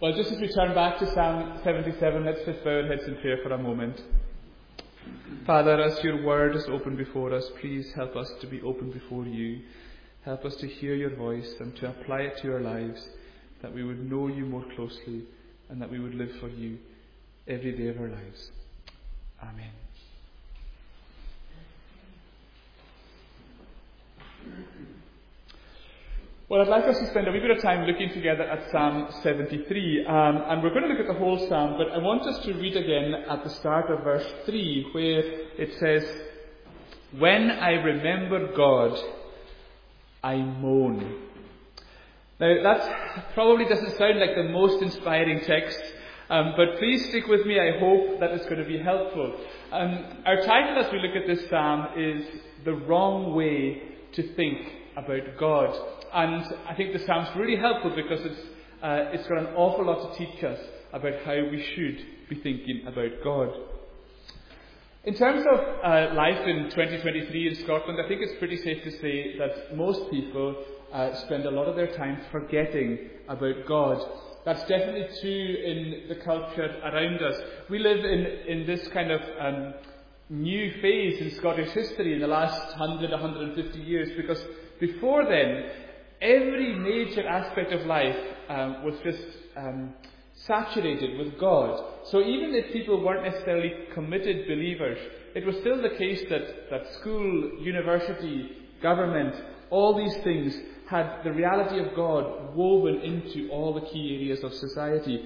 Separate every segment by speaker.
Speaker 1: Well, just as we turn back to Psalm 77, let's just bow our heads in prayer for a moment. Father, as your word is open before us, please help us to be open before you. Help us to hear your voice and to apply it to our lives, that we would know you more closely and that we would live for you every day of our lives. Amen. Well, I'd like us to spend a wee bit of time looking together at Psalm 73, and we're going to look at the whole psalm, but I want us to read again at the start of verse 3, where it says, "When I remember God, I moan." Now, that probably doesn't sound like the most inspiring text, but please stick with me. I hope that it's going to be helpful. Our title as we look at this psalm is "The Wrong Way to Think About God." And I think the psalm's really helpful because it's got an awful lot to teach us about how we should be thinking about God. In terms of life in 2023 in Scotland, I think it's pretty safe to say that most people spend a lot of their time forgetting about God. That's definitely true in the culture around us. We live in this kind of new phase in Scottish history in the last 100, 150 years, because before then, every major aspect of life was just saturated with God. So even if people weren't necessarily committed believers, it was still the case that school, university, government, all these things had the reality of God woven into all the key areas of society.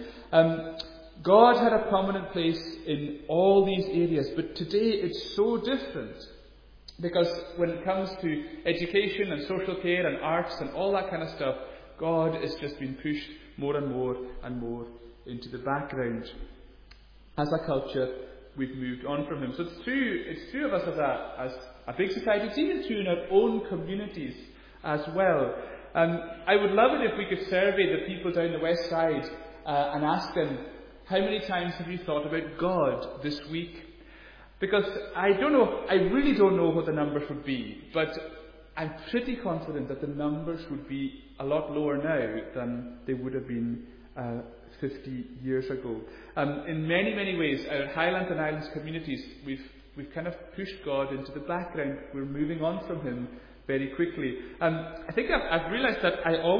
Speaker 1: God had a prominent place in all these areas, but today it's so different. Because when it comes to education and social care and arts and all that kind of stuff, God is just being pushed more and more and more into the background. As a culture, we've moved on from Him. So it's true of us as a big society. It's even true in our own communities as well. I would love it if we could survey the people down the west side and ask them, how many times have you thought about God this week? Because I really don't know what the numbers would be, but I'm pretty confident that the numbers would be a lot lower now than they would have been 50 years ago. In many, many ways, our Highlands and Islands communities, we've kind of pushed God into the background. We're moving on from Him very quickly. I think I've realised that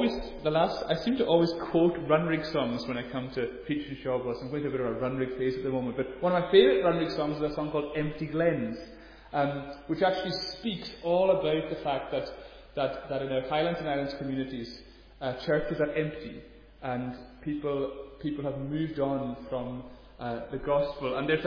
Speaker 1: I seem to always quote Runrig songs when I come to Peachtree Shawboss. I'm going through a bit of a Runrig phase at the moment, but one of my favourite Runrig songs is a song called Empty Glens, which actually speaks all about the fact that in our Highlands and Islands communities, churches are empty and people have moved on from the gospel. And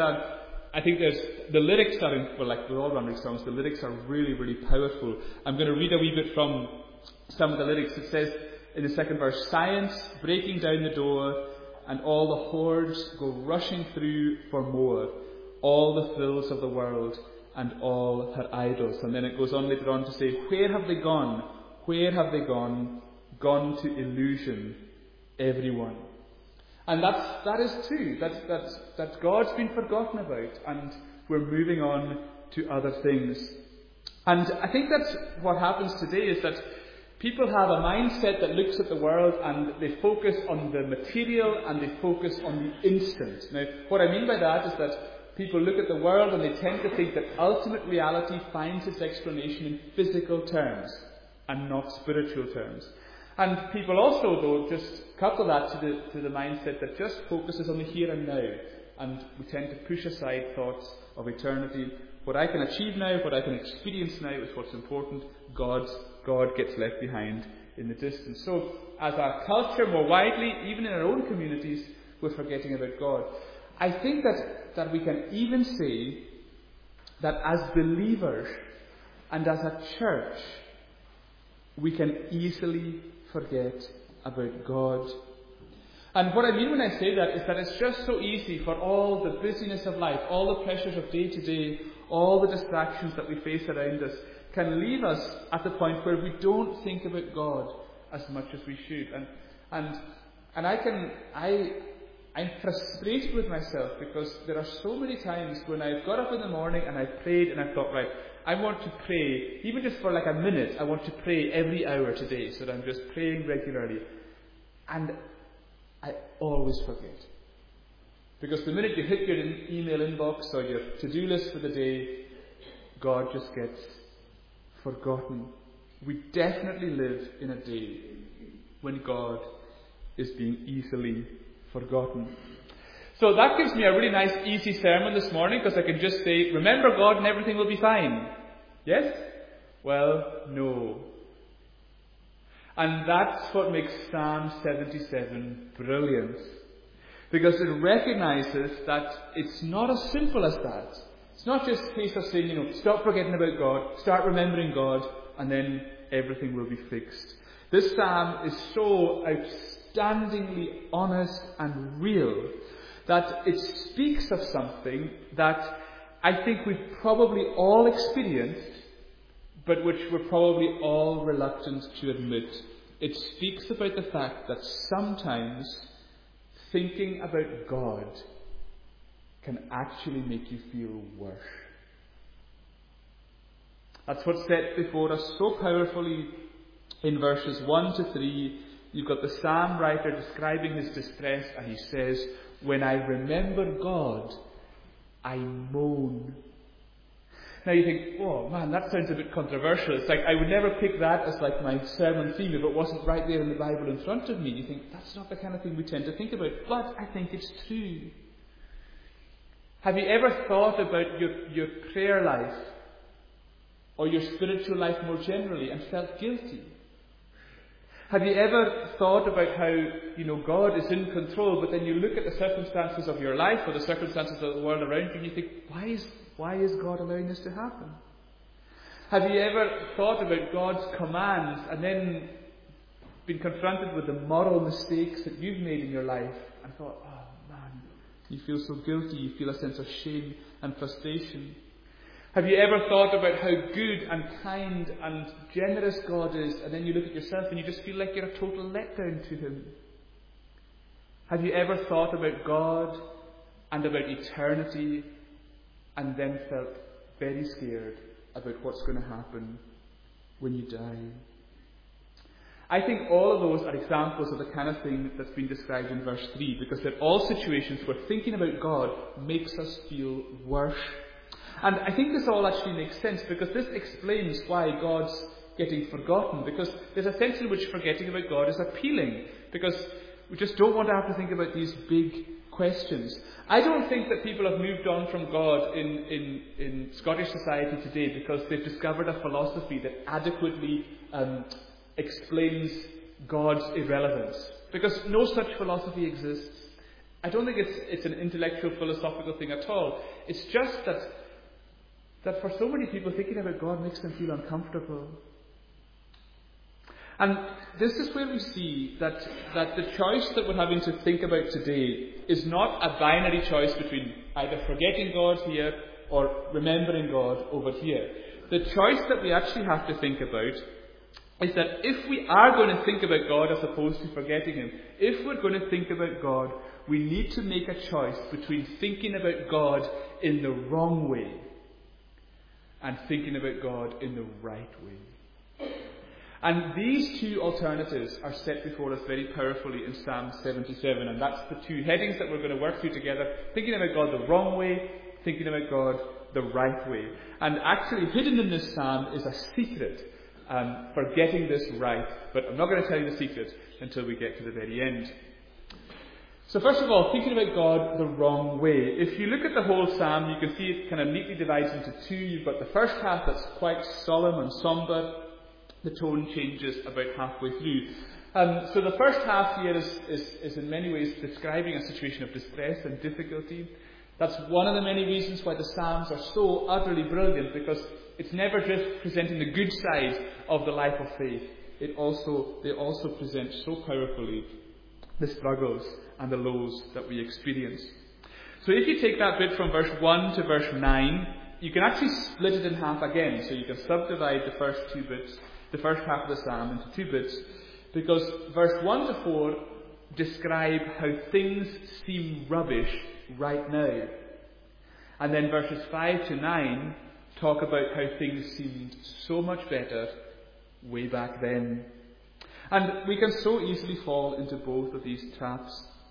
Speaker 1: the lyrics are, like with all Runrig songs, the lyrics are really, really powerful. I'm going to read a wee bit from some of the lyrics. It says in the second verse, "Science breaking down the door, and all the hordes go rushing through for more. All the thrills of the world and all her idols." And then it goes on later on to say, "Where have they gone? Where have they gone? Gone to illusion, everyone." And that is true. That God's been forgotten about, and we're moving on to other things. And I think that's what happens today, is that people have a mindset that looks at the world and they focus on the material and they focus on the instant. Now, what I mean by that is that people look at the world and they tend to think that ultimate reality finds its explanation in physical terms and not spiritual terms. And people also, though, just couple that to the mindset that just focuses on the here and now. And we tend to push aside thoughts of eternity. What I can achieve now, what I can experience now is what's important. God gets left behind in the distance. So, as a culture more widely, even in our own communities, we're forgetting about God. I think that we can even say that as believers and as a church, we can easily forget about God. And what I mean when I say that is that it's just so easy for all the busyness of life, all the pressures of day to day, all the distractions that we face around us, can leave us at the point where we don't think about God as much as we should. And I'm frustrated with myself because there are so many times when I've got up in the morning and I've prayed and I've thought, right, I want to pray, even just for like a minute, I want to pray every hour today, so that I'm just praying regularly. And I always forget. Because the minute you hit your email inbox or your to-do list for the day, God just gets forgotten. We definitely live in a day when God is being easily forgotten. So that gives me a really nice, easy sermon this morning, because I can just say, remember God and everything will be fine. Yes? Well, no. And that's what makes Psalm 77 brilliant. Because it recognizes that it's not as simple as that. It's not just a case of saying, stop forgetting about God, start remembering God, and then everything will be fixed. This psalm is so outstandingly honest and real that it speaks of something that I think we've probably all experienced, but which we're probably all reluctant to admit. It speaks about the fact that sometimes thinking about God can actually make you feel worse. That's what's set before us so powerfully in verses 1 to 3. You've got the psalm writer describing his distress, and he says, "When I remember God, I moan." Now you think, oh man, that sounds a bit controversial. It's like I would never pick that as like my sermon theme if it wasn't right there in the Bible in front of me. You think, that's not the kind of thing we tend to think about. But I think it's true. Have you ever thought about your prayer life or your spiritual life more generally and felt guilty? Have you ever thought about how, God is in control, but then you look at the circumstances of your life or the circumstances of the world around you and you think, why is God allowing this to happen? Have you ever thought about God's commands and then been confronted with the moral mistakes that you've made in your life and thought, oh man, you feel so guilty, you feel a sense of shame and frustration? Have you ever thought about how good and kind and generous God is, and then you look at yourself and you just feel like you're a total letdown to Him? Have you ever thought about God and about eternity and then felt very scared about what's going to happen when you die? I think all of those are examples of the kind of thing that's been described in verse 3, because they're all situations where thinking about God makes us feel worse. And I think this all actually makes sense, because this explains why God's getting forgotten, because there's a sense in which forgetting about God is appealing, because we just don't want to have to think about these big questions. I don't think that people have moved on from God in Scottish society today because they've discovered a philosophy that adequately explains God's irrelevance, because no such philosophy exists. I don't think it's an intellectual, philosophical thing at all. It's just that for so many people, thinking about God makes them feel uncomfortable. And this is where we see that the choice that we're having to think about today is not a binary choice between either forgetting God here or remembering God over here. The choice that we actually have to think about is that if we are going to think about God as opposed to forgetting Him, if we're going to think about God, we need to make a choice between thinking about God in the wrong way and thinking about God in the right way. And these two alternatives are set before us very powerfully in Psalm 77, and that's the two headings that we're going to work through together: thinking about God the wrong way, thinking about God the right way. And actually hidden in this psalm is a secret for getting this right, but I'm not going to tell you the secret until we get to the very end. So first of all, thinking about God the wrong way. If you look at the whole psalm, you can see it kind of neatly divides into two. You've got the first half that's quite solemn and sombre. The tone changes about halfway through. So the first half here is in many ways describing a situation of distress and difficulty. That's one of the many reasons why the Psalms are so utterly brilliant, because it's never just presenting the good side of the life of faith. They also present so powerfully the struggles and the lows that we experience. So if you take that bit from verse 1 to verse 9, you can actually split it in half again. So you can subdivide the first two bits, the first half of the psalm, into two bits, because verse 1 to 4 describe how things seem rubbish right now. And then verses 5 to 9 talk about how things seemed so much better way back then. And we can so easily fall into both of these traps.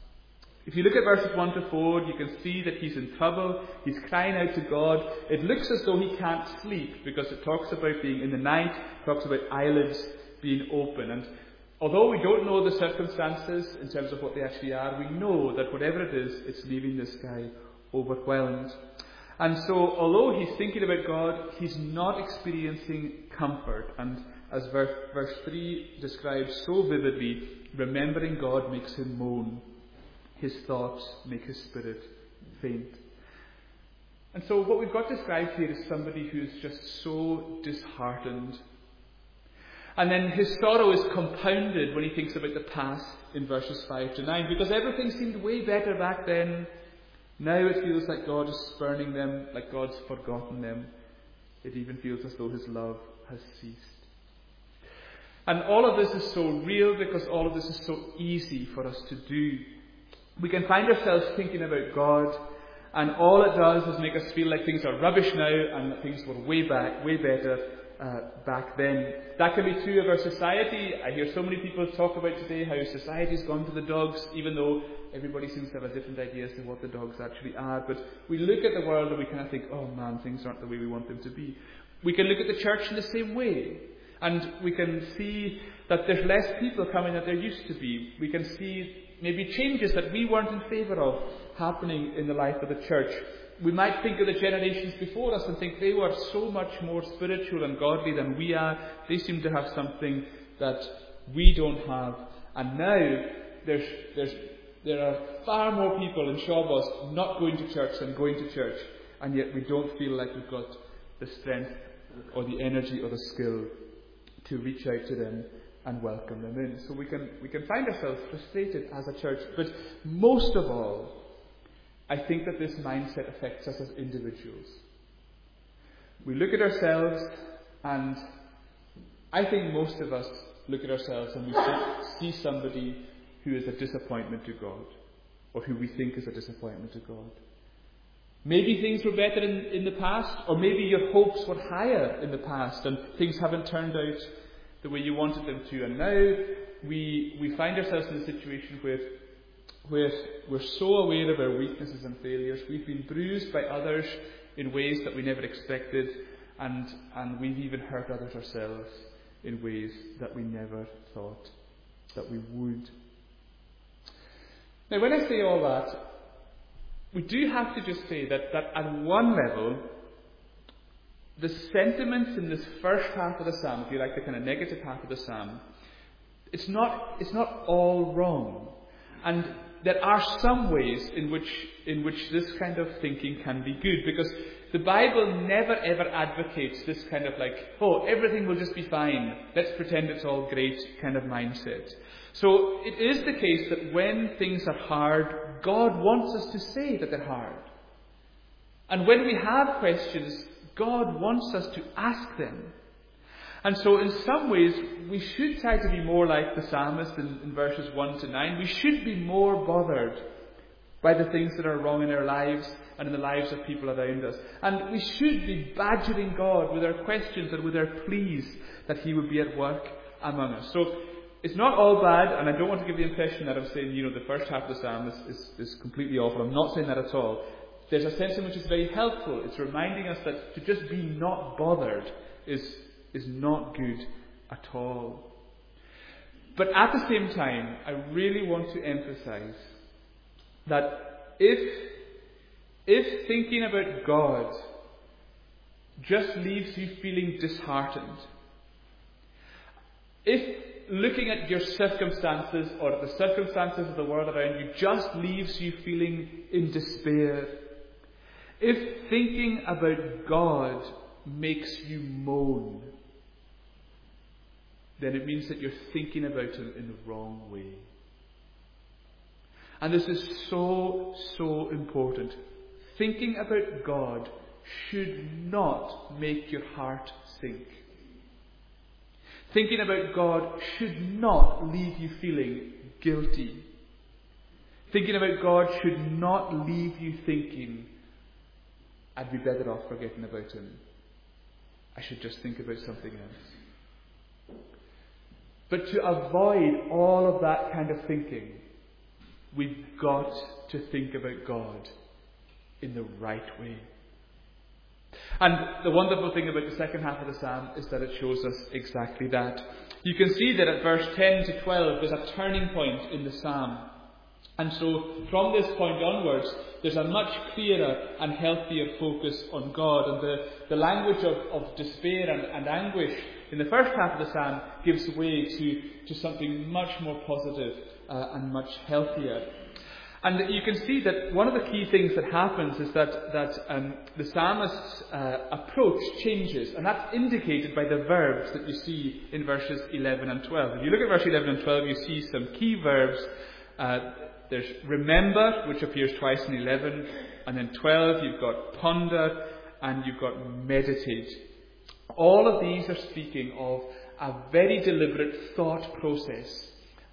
Speaker 1: If you look at verses 1 to 4, you can see that he's in trouble. He's crying out to God. It looks as though he can't sleep because it talks about being in the night, talks about eyelids being open. And although we don't know the circumstances in terms of what they actually are, we know that whatever it is, it's leaving this guy overwhelmed. And so, although he's thinking about God, he's not experiencing comfort. And as verse 3 describes so vividly, remembering God makes him moan. His thoughts make his spirit faint. And so what we've got described here is somebody who's just so disheartened. And then his sorrow is compounded when he thinks about the past in verses 5 to 9, because everything seemed way better back then. Now it feels like God is spurning them, like God's forgotten them. It even feels as though his love has ceased. And all of this is so real because all of this is so easy for us to do. We can find ourselves thinking about God, and all it does is make us feel like things are rubbish now and that things were way better back then. That can be true of our society. I hear so many people talk about today how society's gone to the dogs, even though everybody seems to have a different idea as to what the dogs actually are. But we look at the world and we kind of think, oh man, things aren't the way we want them to be. We can look at the church in the same way. And we can see that there's less people coming than there used to be. We can see maybe changes that we weren't in favour of happening in the life of the church. We might think of the generations before us and think they were so much more spiritual and godly than we are. They seem to have something that we don't have. And now there are far more people in Shawboss not going to church than going to church. And yet we don't feel like we've got the strength or the energy or the skill to reach out to them and welcome them in. So we can find ourselves frustrated as a church. But most of all, I think that this mindset affects us as individuals. We look at ourselves, and I think most of us look at ourselves and we see somebody who is a disappointment to God, or who we think is a disappointment to God. Maybe things were better in the past, or maybe your hopes were higher in the past and things haven't turned out the way you wanted them to. And now we find ourselves in a situation where we're so aware of our weaknesses and failures. We've been bruised by others in ways that we never expected, and we've even hurt others ourselves in ways that we never thought that we would. Now, when I say all that, we do have to just say that at one level, the sentiments in this first half of the psalm, if you like, the kind of negative half of the psalm, it's not all wrong. And there are some ways in which this kind of thinking can be good, because the Bible never ever advocates this kind of like, oh, everything will just be fine, let's pretend it's all great kind of mindset. So it is the case that when things are hard, God wants us to say that they're hard. And when we have questions, God wants us to ask them. And so in some ways, we should try to be more like the psalmist in verses 1 to 9. We should be more bothered by the things that are wrong in our lives and in the lives of people around us. And we should be badgering God with our questions and with our pleas that he would be at work among us. So it's not all bad, and I don't want to give the impression that I'm saying, the first half of the psalm is completely awful. I'm not saying that at all. There's a sense in which it's very helpful. It's reminding us that to just be not bothered is not good at all. But at the same time, I really want to emphasize that if thinking about God just leaves you feeling disheartened, if looking at your circumstances or the circumstances of the world around you just leaves you feeling in despair, if thinking about God makes you moan, then it means that you're thinking about him in the wrong way. And this is so, so important. Thinking about God should not make your heart sink. Thinking about God should not leave you feeling guilty. Thinking about God should not leave you thinking, I'd be better off forgetting about him. I should just think about something else. But to avoid all of that kind of thinking, we've got to think about God in the right way. And the wonderful thing about the second half of the psalm is that it shows us exactly that. You can see that at verse 10 to 12 there's a turning point in the psalm. And so from this point onwards, there's a much clearer and healthier focus on God. And the language of despair and anguish in the first half of the psalm gives way to something much more positive and much healthier. And you can see that one of the key things that happens is that the psalmist's approach changes, and that's indicated by the verbs that you see in verses 11 and 12. If you look at verse 11 and 12, you see some key verbs. There's remember, which appears twice in 11, and then 12 you've got ponder, and you've got meditate. All of these are speaking of a very deliberate thought process,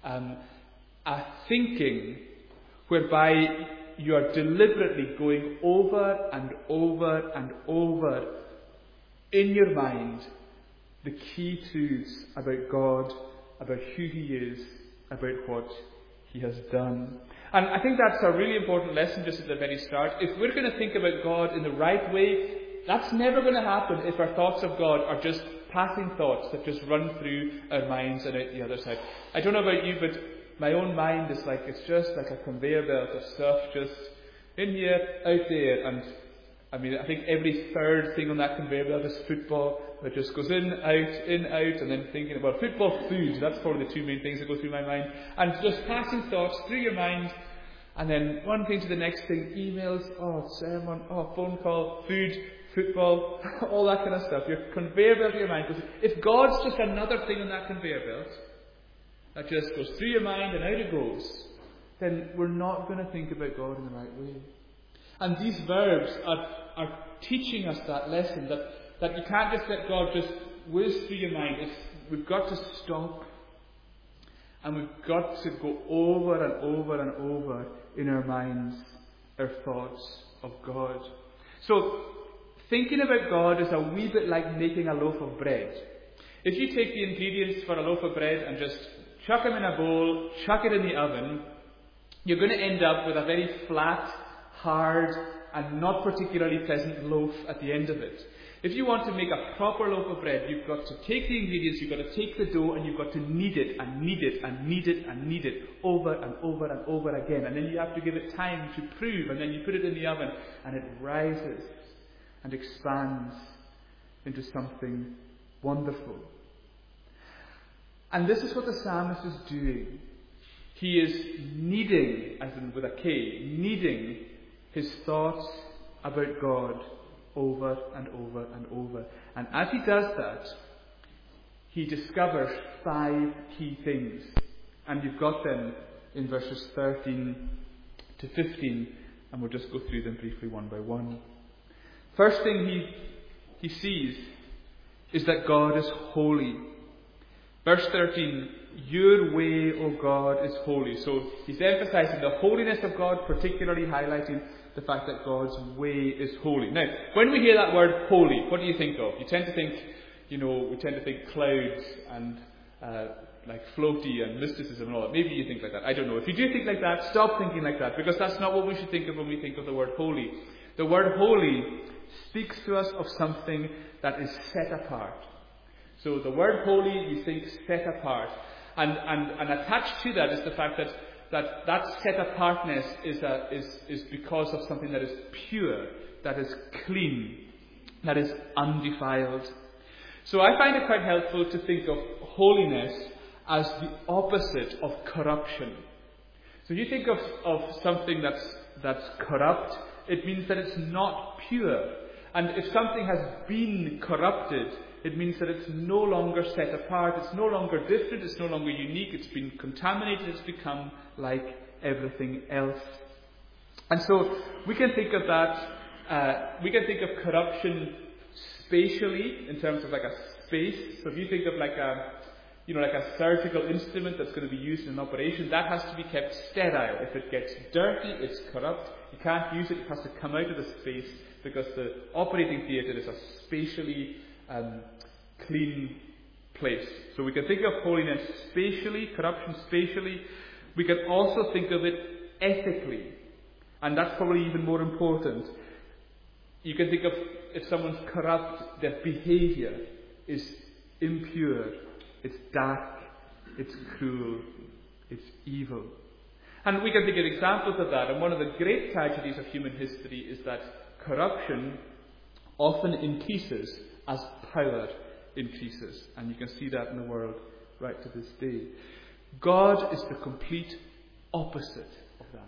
Speaker 1: a thinking whereby you are deliberately going over and over and over in your mind the key truths about God, about who He is, about what He has done. And I think that's a really important lesson just at the very start. If we're going to think about God in the right way, that's never going to happen if our thoughts of God are just passing thoughts that just run through our minds and out the other side. I don't know about you, but my own mind is like, it's just like a conveyor belt of stuff just in here, out there. And I mean, I think every third thing on that conveyor belt is football. That just goes in, out, and then thinking about football, food. That's probably the two main things that go through my mind. And just passing thoughts through your mind. And then one thing to the next thing, emails, sermon, phone call, food, football, all that kind of stuff. Your conveyor belt of your mind. Because if God's just another thing on that conveyor belt, that just goes through your mind and out it goes, then we're not going to think about God in the right way. And these verbs are teaching us that lesson, that you can't just let God just whiz through your mind. We've got to stop, and we've got to go over and over and over in our minds our thoughts of God. So thinking about God is a wee bit like making a loaf of bread. If you take the ingredients for a loaf of bread and just chuck them in a bowl, chuck it in the oven, you're going to end up with a very flat, hard, and not particularly pleasant loaf at the end of it. If you want to make a proper loaf of bread, you've got to take the ingredients, you've got to take the dough, and you've got to knead it, and knead it, and knead it, and knead it, over and over and over again. And then you have to give it time to prove, and then you put it in the oven, and it rises and expands into something wonderful. And this is what the psalmist is doing. He is kneading, as in with a K, kneading his thoughts about God over and over and over. And as he does that, he discovers 5 key things. And you've got them in verses 13 to 15, and we'll just go through them briefly one by one. First thing he sees is that God is holy. Verse 13, your way, O God, is holy. So he's emphasizing the holiness of God, particularly highlighting the fact that God's way is holy. Now, when we hear that word holy, what do you think of? You tend to think, we tend to think clouds and like floaty and mysticism and all that. Maybe you think like that. I don't know. If you do think like that, stop thinking like that, because that's not what we should think of when we think of the word holy. The word holy speaks to us of something that is set apart. So the word holy, you think set apart. And attached to that is the fact that set apartness is because of something that is pure, that is clean, that is undefiled. So I find it quite helpful to think of holiness as the opposite of corruption. So you think of something that's corrupt, it means that it's not pure. And if something has been corrupted, it means that it's no longer set apart, it's no longer different, it's no longer unique, it's been contaminated, it's become like everything else. And so we can think of that, we can think of corruption spatially, in terms of like a space. So if you think of like a surgical instrument that's going to be used in an operation, that has to be kept sterile. If it gets dirty, it's corrupt, you can't use it, it has to come out of the space, because the operating theatre is a spatially clean place. So we can think of holiness spatially, corruption spatially. We can also think of it ethically. And that's probably even more important. You can think of if someone's corrupt, their behaviour is impure, it's dark, it's cruel, it's evil. And we can think of examples of that. And one of the great tragedies of human history is that corruption often increases as power increases. And you can see that in the world right to this day. God is the complete opposite of that.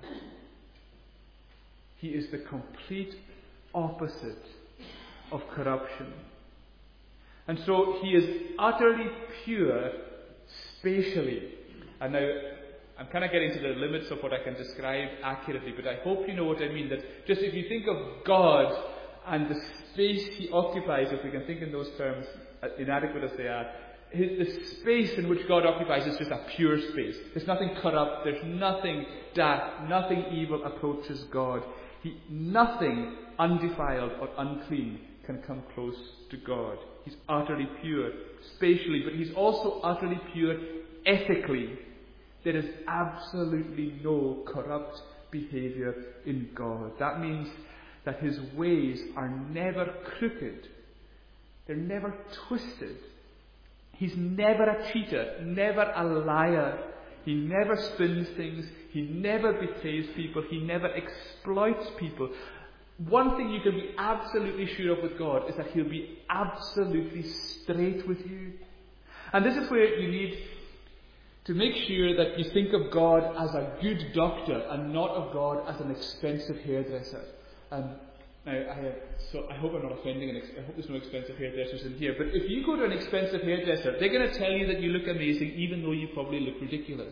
Speaker 1: He is the complete opposite of corruption. And so he is utterly pure spatially. And now I'm kind of getting to the limits of what I can describe accurately, but I hope you know what I mean. That just if you think of God and the space he occupies, if we can think in those terms, inadequate as they are, the space in which God occupies is just a pure space. There's nothing corrupt, there's nothing dark, nothing evil approaches God. Nothing undefiled or unclean can come close to God. He's utterly pure spatially, but he's also utterly pure ethically. There is absolutely no corrupt behaviour in God. That means that his ways are never crooked. They're never twisted. He's never a cheater, never a liar. He never spins things. He never betrays people. He never exploits people. One thing you can be absolutely sure of with God is that he'll be absolutely straight with you. And this is where you need to make sure that you think of God as a good doctor and not of God as an expensive hairdresser. Now, I hope I'm not offending, I hope there's no expensive hairdressers in here, but if you go to an expensive hairdresser, they're going to tell you that you look amazing even though you probably look ridiculous.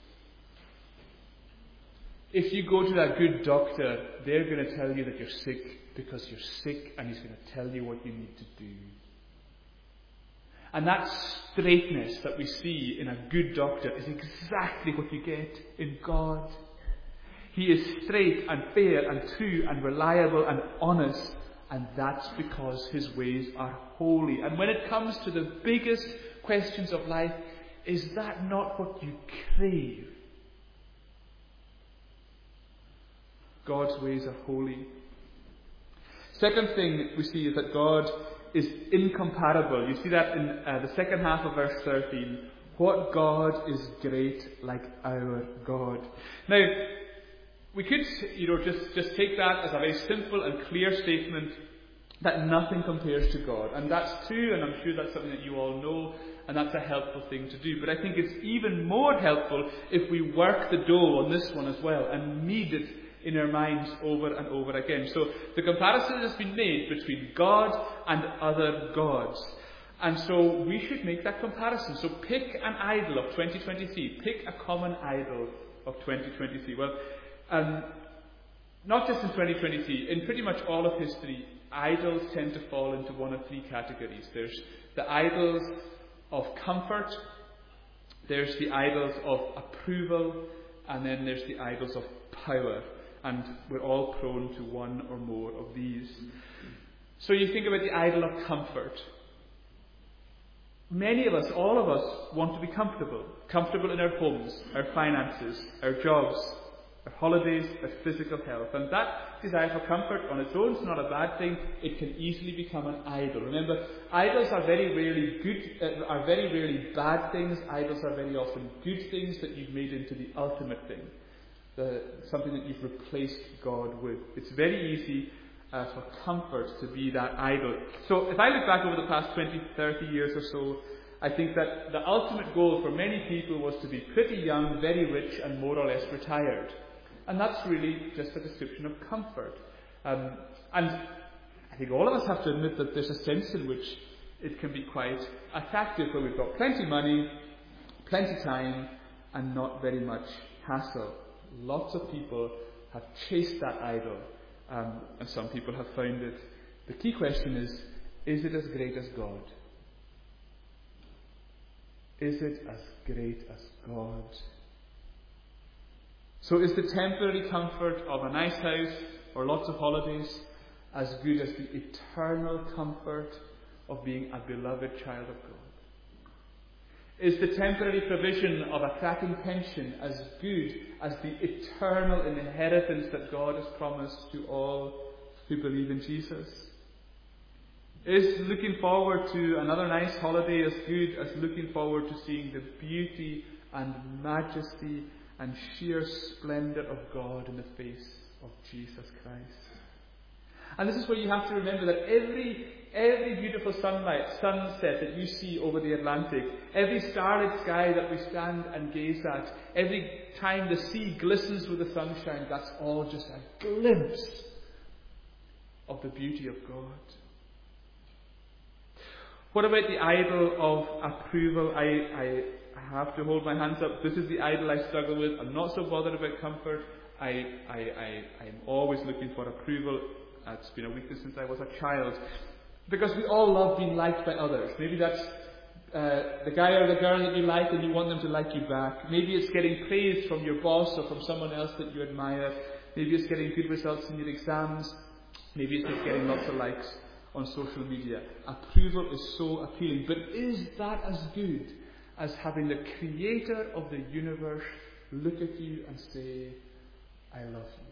Speaker 1: If you go to that good doctor, they're going to tell you that you're sick because you're sick, and he's going to tell you what you need to do. And that straightness that we see in a good doctor is exactly what you get in God. He is straight and fair and true and reliable and honest, and that's because his ways are holy. And when it comes to the biggest questions of life, is that not what you crave? God's ways are holy. Second thing we see is that God is incomparable. You see that in the second half of verse 13. What God is great like our God? Now, we could, just take that as a very simple and clear statement that nothing compares to God. And that's true, and I'm sure that's something that you all know, and that's a helpful thing to do. But I think it's even more helpful if we work the dough on this one as well and knead it in our minds over and over again. So the comparison has been made between God and other gods. And so we should make that comparison. So pick an idol of 2023. Pick a common idol of 2023. Well, not just in 2023, in pretty much all of history, idols tend to fall into one of three categories. There's the idols of comfort, there's the idols of approval, and then there's the idols of power. And we're all prone to one or more of these. So you think about the idol of comfort. Many of us, all of us, want to be comfortable. Comfortable in our homes, our finances, our jobs, our holidays, our physical health. And that desire for comfort on its own is not a bad thing. It can easily become an idol. Remember, idols are very rarely bad things. Idols are very often good things that you've made into the ultimate thing. Something that you've replaced God with. It's very easy for comfort to be that idol. So if I look back over the past 20, 30 years or so, I think that the ultimate goal for many people was to be pretty young, very rich, and more or less retired. And that's really just a description of comfort. And I think all of us have to admit that there's a sense in which it can be quite attractive, where we've got plenty money, plenty time, and not very much hassle. Lots of people have chased that idol, and some people have found it. The key question is it as great as God? Is it as great as God? So is the temporary comfort of a nice house or lots of holidays as good as the eternal comfort of being a beloved child of God? Is the temporary provision of a cracking pension as good as the eternal inheritance that God has promised to all who believe in Jesus? Is looking forward to another nice holiday as good as looking forward to seeing the beauty and majesty and sheer splendour of God in the face of Jesus Christ? And this is where you have to remember that every beautiful sunset that you see over the Atlantic, every starlit sky that we stand and gaze at, every time the sea glistens with the sunshine, that's all just a glimpse of the beauty of God. What about the idol of approval? I have to hold my hands up. This is the idol I struggle with. I'm not so bothered about comfort. I'm always looking for approval. It's been a weakness since I was a child. Because we all love being liked by others. Maybe that's the guy or the girl that you like and you want them to like you back. Maybe it's getting praise from your boss or from someone else that you admire. Maybe it's getting good results in your exams. Maybe it's just getting lots of likes on social media. Approval is so appealing. But is that as good as having the Creator of the universe look at you and say, I love you?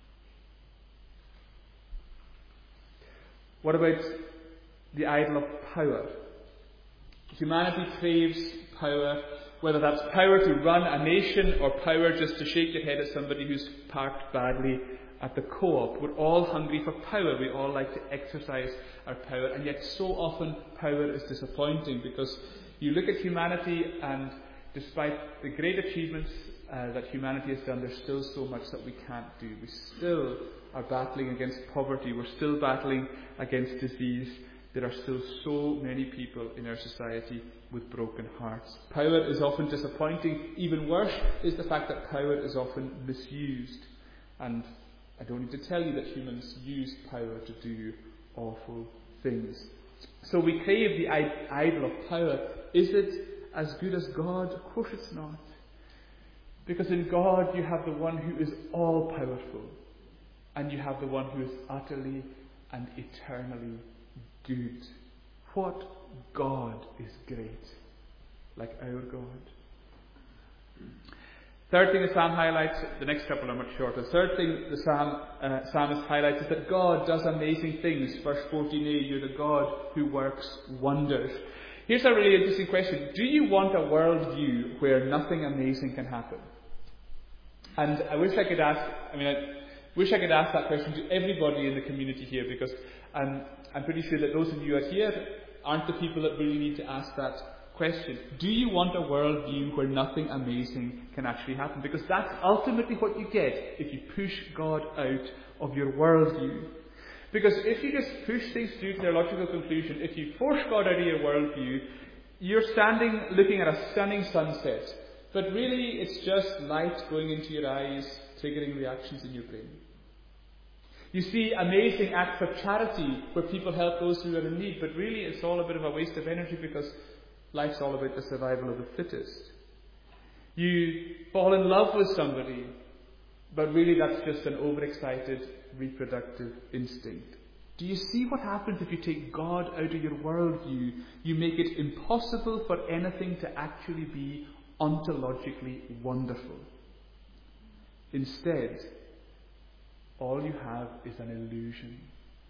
Speaker 1: What about the idol of power? Humanity craves power, whether that's power to run a nation or power just to shake your head at somebody who's parked badly at the co-op. We're all hungry for power. We all like to exercise our power, and yet so often power is disappointing, because you look at humanity and despite the great achievements that humanity has done, there's still so much that we can't do. We still are battling against poverty. We're still battling against disease. There are still so many people in our society with broken hearts. Power is often disappointing. Even worse is the fact that power is often misused. And I don't need to tell you that humans use power to do awful things. So we crave the idol of power. Is it as good as God? Of course it's not. Because in God you have the one who is all powerful, and you have the one who is utterly and eternally good. What God is great, like our God. Third thing the psalm highlights, the next couple are much shorter. Third thing the psalmist highlights is that God does amazing things. Verse 14a, you're the God who works wonders. Here's a really interesting question. Do you want a worldview where nothing amazing can happen? And I wish I could ask that question to everybody in the community here, because I'm pretty sure that those of you out here aren't the people that really need to ask that question. Do you want a worldview where nothing amazing can actually happen? Because that's ultimately what you get if you push God out of your worldview. Because if you just push things through to their logical conclusion, if you force God out of your worldview, you're standing looking at a stunning sunset. But really, it's just light going into your eyes, triggering reactions in your brain. You see amazing acts of charity where people help those who are in need, but really it's all a bit of a waste of energy, because life's all about the survival of the fittest. You fall in love with somebody, but really that's just an overexcited reproductive instinct. Do you see what happens if you take God out of your worldview? You make it impossible for anything to actually be ontologically wonderful. Instead, all you have is an illusion.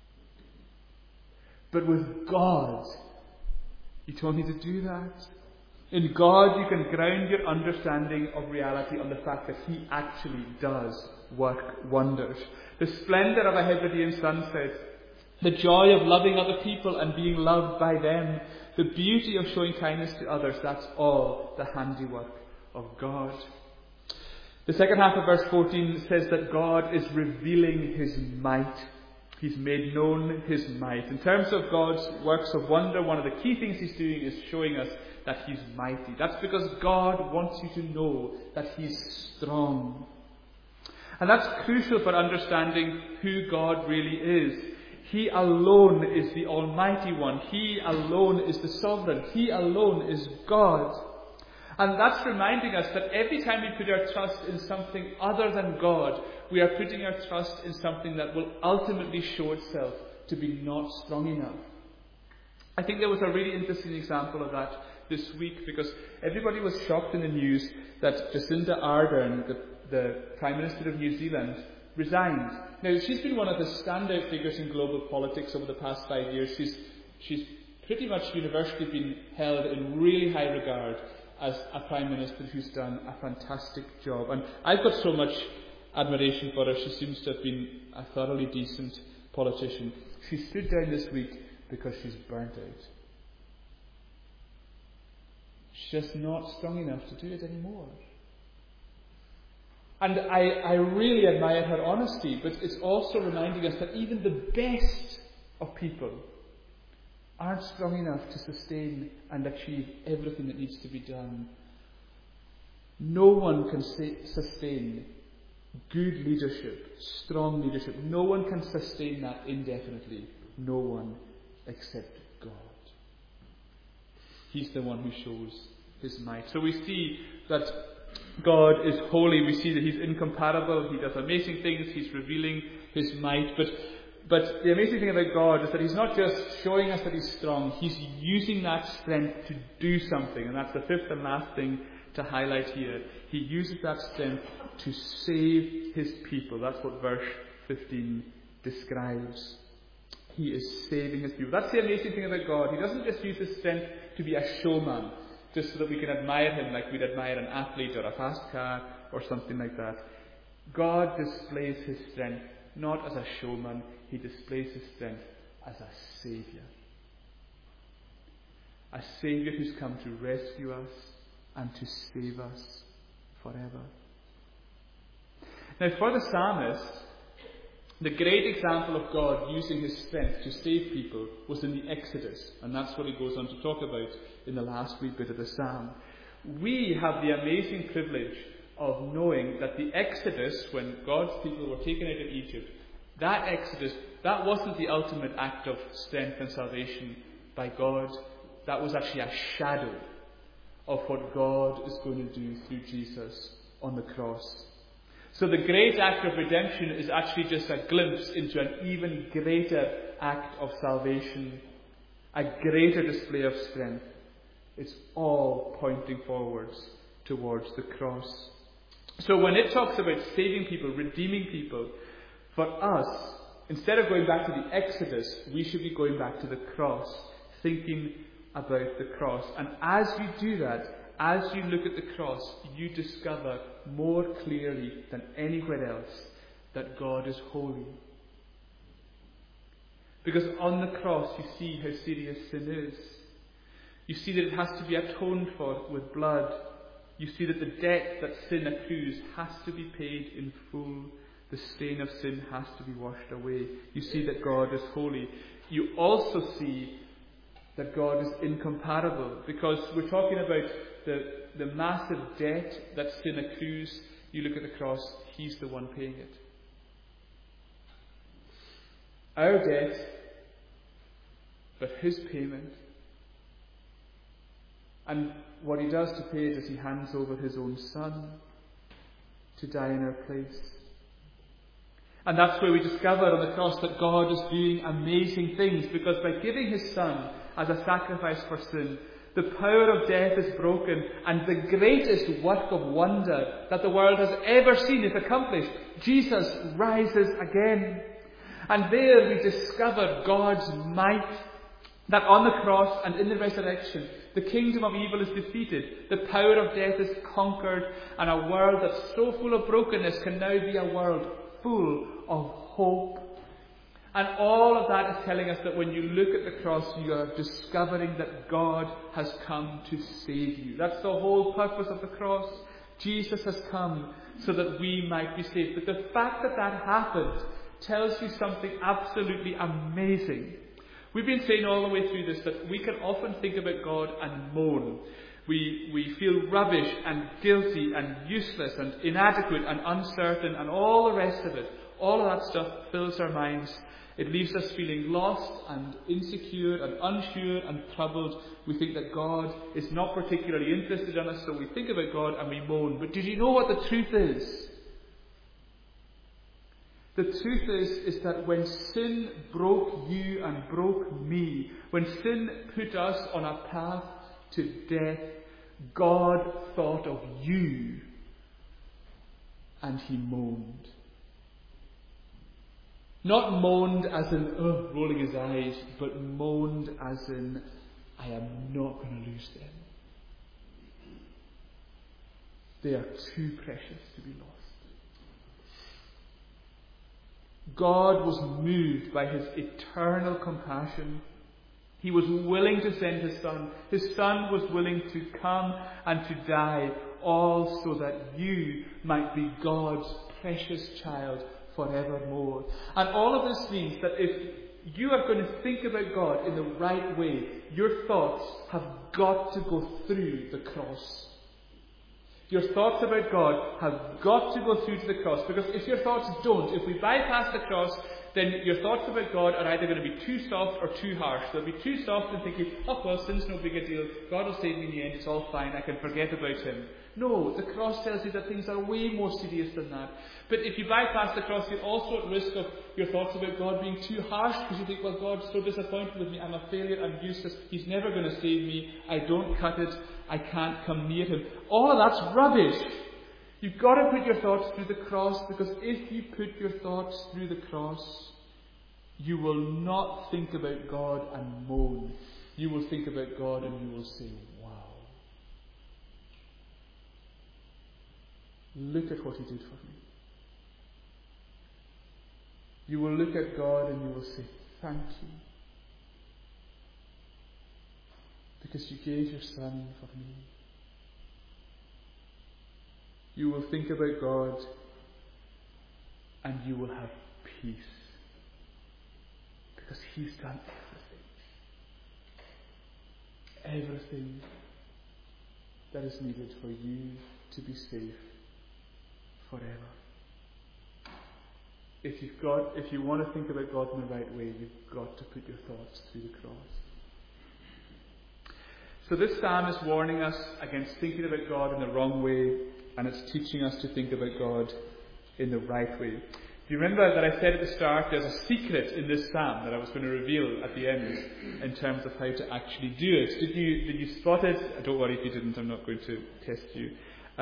Speaker 1: But with God, you don't need to do that. In God, you can ground your understanding of reality on the fact that He actually does work wonders. The splendour of a Hebridean sunset, the joy of loving other people and being loved by them, the beauty of showing kindness to others, that's all the handiwork of God. The second half of verse 14 says that God is revealing His might. He's made known His might. In terms of God's works of wonder, one of the key things He's doing is showing us that He's mighty. That's because God wants you to know that He's strong. And that's crucial for understanding who God really is. He alone is the Almighty One. He alone is the Sovereign. He alone is God. And that's reminding us that every time we put our trust in something other than God, we are putting our trust in something that will ultimately show itself to be not strong enough. I think there was a really interesting example of that this week because everybody was shocked in the news that Jacinda Ardern, the Prime Minister of New Zealand, resigned. Now, she's been one of the standout figures in global politics over the past 5 years. She's pretty much universally been held in really high regard as a Prime Minister who's done a fantastic job. And I've got so much admiration for her. She seems to have been a thoroughly decent politician. She stood down this week because she's burnt out. She's just not strong enough to do it anymore. And I really admire her honesty, but it's also reminding us that even the best of people aren't strong enough to sustain and achieve everything that needs to be done. No one can sustain good leadership, strong leadership. No one can sustain that indefinitely. No one except God. He's the one who shows his might. So we see that God is holy. We see that he's incomparable. He does amazing things. He's revealing his might. But the amazing thing about God is that he's not just showing us that he's strong. He's using that strength to do something. And that's the fifth and last thing to highlight here. He uses that strength to save his people. That's what verse 15 describes. He is saving his people. That's the amazing thing about God. He doesn't just use his strength to be a showman, just so that we can admire him like we'd admire an athlete or a fast car or something like that. God displays his strength not as a showman. He displays his strength as a saviour. A saviour who's come to rescue us and to save us forever. Now, for the psalmist, the great example of God using his strength to save people was in the Exodus, and that's what he goes on to talk about in the last wee bit of the psalm. We have the amazing privilege of knowing that the Exodus, when God's people were taken out of Egypt, that Exodus, that wasn't the ultimate act of strength and salvation by God. That was actually a shadow of what God is going to do through Jesus on the cross. So the great act of redemption is actually just a glimpse into an even greater act of salvation, a greater display of strength. It's all pointing forwards towards the cross. So when it talks about saving people, redeeming people, for us, instead of going back to the Exodus, we should be going back to the cross, thinking about the cross. And as you do that, as you look at the cross, you discover more clearly than anywhere else that God is holy. Because on the cross you see how serious sin is. You see that it has to be atoned for with blood. You see that the debt that sin accrues has to be paid in full. The stain of sin has to be washed away. You see that God is holy. You also see that God is incomparable, because we're talking about the massive debt that sin accrues. You look at the cross, he's the one paying it. Our debt, but his payment. And what he does to pay it is he hands over his own son to die in our place. And that's where we discover on the cross that God is doing amazing things, because by giving his son as a sacrifice for sin, the power of death is broken, and the greatest work of wonder that the world has ever seen is accomplished. Jesus rises again. And there we discover God's might, that on the cross and in the resurrection, the kingdom of evil is defeated, the power of death is conquered, and a world that's so full of brokenness can now be a world full of hope. And all of that is telling us that when you look at the cross, you are discovering that God has come to save you. That's the whole purpose of the cross. Jesus has come so that we might be saved. But the fact that that happened tells you something absolutely amazing. We've been saying all the way through this that we can often think about God and moan. We feel rubbish and guilty and useless and inadequate and uncertain and all the rest of it. All of that stuff fills our minds. It leaves us feeling lost and insecure and unsure and troubled. We think that God is not particularly interested in us, so we think about God and we moan. But did you know what the truth is? The truth is that when sin broke you and broke me, when sin put us on a path to death, God thought of you and he moaned. Not moaned as in, rolling his eyes, but moaned as in, I am not going to lose them. They are too precious to be lost. God was moved by his eternal compassion. He was willing to send his Son. His Son was willing to come and to die, all so that you might be God's precious child forevermore. And all of this means that if you are going to think about God in the right way, your thoughts have got to go through the cross. Your thoughts about God have got to go through to the cross, because if your thoughts don't, if we bypass the cross, then your thoughts about God are either going to be too soft or too harsh. They'll be too soft and thinking, oh well, sin's no big a deal, God will save me in the end, it's all fine, I can forget about him. No, the cross tells you that things are way more serious than that. But if you bypass the cross, you're also at risk of your thoughts about God being too harsh, because you think, well, God's so disappointed with me, I'm a failure, I'm useless, he's never going to save me, I don't cut it, I can't come near him. All of that's rubbish. You've got to put your thoughts through the cross, because if you put your thoughts through the cross, you will not think about God and moan. You will think about God and you will say, wow. Look at what he did for me. You will look at God and you will say, thank you. Because you gave your Son for me. You will think about God and you will have peace. Because he's done everything. Everything that is needed for you to be safe forever. If you want to think about God in the right way, you've got to put your thoughts through the cross. So this psalm is warning us against thinking about God in the wrong way, and it's teaching us to think about God in the right way. Do you remember that I said at the start there's a secret in this psalm that I was going to reveal at the end in terms of how to actually do it? Did you spot it? Don't worry if you didn't, I'm not going to test you.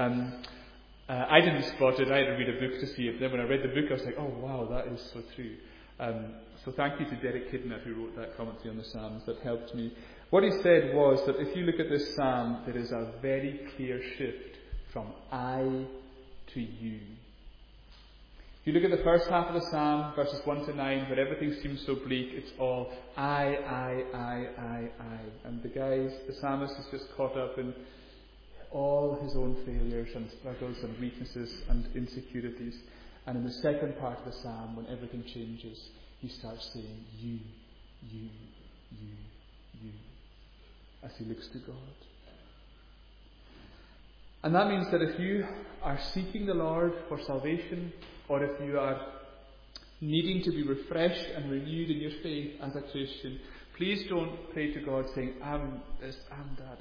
Speaker 1: I didn't spot it, I had to read a book to see it. Then when I read the book I was like, oh wow, that is so true. So thank you to Derek Kidner who wrote that commentary on the Psalms. That helped me. What he said was that if you look at this psalm, there is a very clear shift from I to you. If you look at the first half of the psalm, verses 1 to 9, where everything seems so bleak, it's all I. And the psalmist is just caught up in all his own failures and struggles and weaknesses and insecurities. And in the second part of the psalm, when everything changes, he starts saying, you, as he looks to God. And that means that if you are seeking the Lord for salvation, or if you are needing to be refreshed and renewed in your faith as a Christian, please don't pray to God saying, I'm this, I'm that,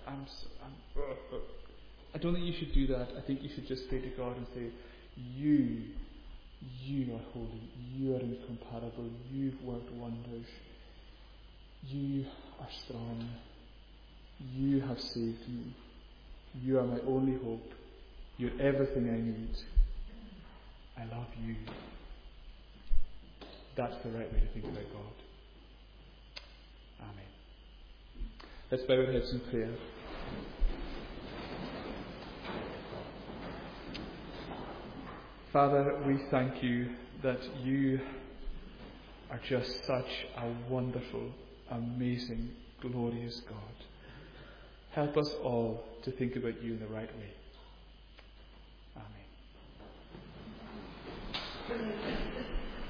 Speaker 1: I don't think you should do that. I think you should just pray to God and say, you are holy, you are incomparable, you've worked wonders, you are strong, you have saved me, you are my only hope, you're everything I need, I love you. That's the right way to think about God. Amen. Let's bow our heads in prayer. Father, we thank you that you are just such a wonderful, amazing, glorious God. Help us all to think about you in the right way.